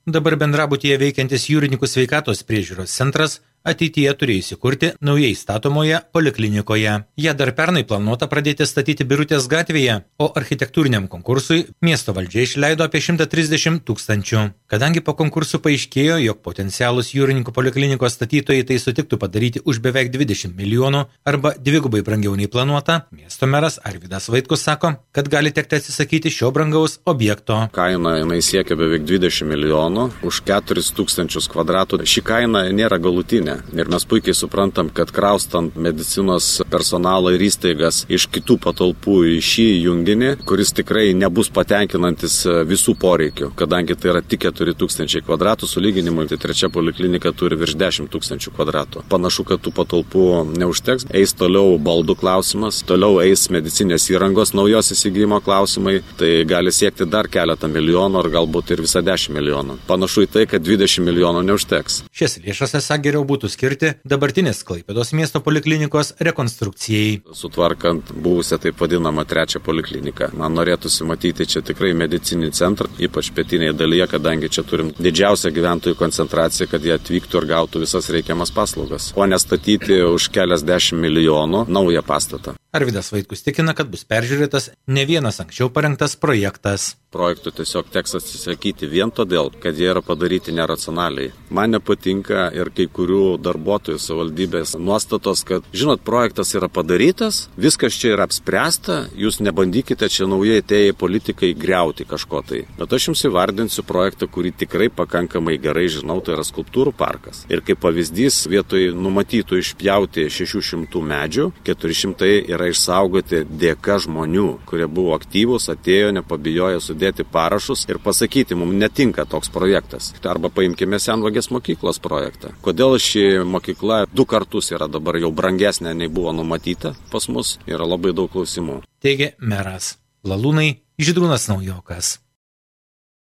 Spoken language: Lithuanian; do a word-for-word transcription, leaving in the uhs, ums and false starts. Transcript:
Dabar bendrabutyje veikiantis Jūrininkų sveikatos priežiūros centras ateityje turėjo įsikurti naujai statomoje poliklinikoje. Ją dar pernai planuota pradėti statyti Birutės gatvėje, o architektūriniam konkursui miesto valdžia išleido apie šimtą trisdešimt tūkstančių. Kadangi po konkursų paaiškėjo, jog potencialus Jūrininkų poliklinikos statytojai tai sutiktų padaryti už beveik dvidešimt milijonų arba dvigubai brangiau nei planuota, miesto meras Arvydas Vaitkus sako, kad gali tekti atsisakyti šio brangaus objekto. Kaina jinai siekia beveik dvidešimt milijonų už keturis tūkstančius kvadratų. Ši kaina nėra galutinė. Ir mes puikiai suprantam, kad kraustant medicinos personalą ir įstaigas iš kitų patalpų į šį junginį, kuris tikrai nebus patenkinantis visų poreikių, kadangi tai yra tik keturi tūkstančiai kvadratų, sulyginimui tai trečia poliklinika turi virš dešimt tūkstančių kvadratų. Panašu, kad tų patalpų neužteks. Eis toliau baldų klausimas, toliau eis medicinės įrangos naujos įsigijimo klausimai, tai gali siekti dar keletą milijonų ar galbūt ir visą dešimt milijonų. Panašu į tai, kad dvidešimt milijonų neužteks. Šias lėšas esą geriau būtų skirti dabartinės Klaipėdos miesto poliklinikos rekonstrukcijai. Sutvarkant buvusią taip vadinamą trečią polikliniką. Man norėtųsi matyti čia tikrai medicinį centrą, ypač pietinėje dalyje, kadangi čia turim didžiausią gyventojų koncentraciją, kad jie atvyktų ir gautų visas reikiamas paslaugas, o nestatyti už keliasdešimt milijonų naują pastatą. Arvydas Vaitkus tikina, kad bus peržiūrėtas ne vienas anksčiau parengtas projektas. Projektų tiesiog teks atsisakyti vien todėl, kad jie yra padaryti neracionaliai. Man nepatinka ir kai kurių darbuotojų savivaldybės nuostatos, kad, žinot, projektas yra padarytas, viskas čia yra apspręsta, jūs nebandykite čia naujai atėję politikai griauti kažko tai. Bet aš jums įvardinsiu projektą, kurį tikrai pakankamai gerai žinau, tai yra skulptūrų parkas. Ir kaip pavyzdys, vietoj numatytų išpjauti šešių šimtų medžių, keturi šimtai yra išsaugoti dėka žmonių, kurie buvo aktyvūs, atėjo, nepabijojo sudėti parašus ir pasakyti, mums netinka toks projektas. Arba paimkime Senvagės mokyklos projektą. Kodėl ši mokykla du kartus yra dabar jau brangesnė nei buvo numatyta pas mus, yra labai daug klausimų. Teigė meras. Lalūnai, Žydrūnas Naujokas.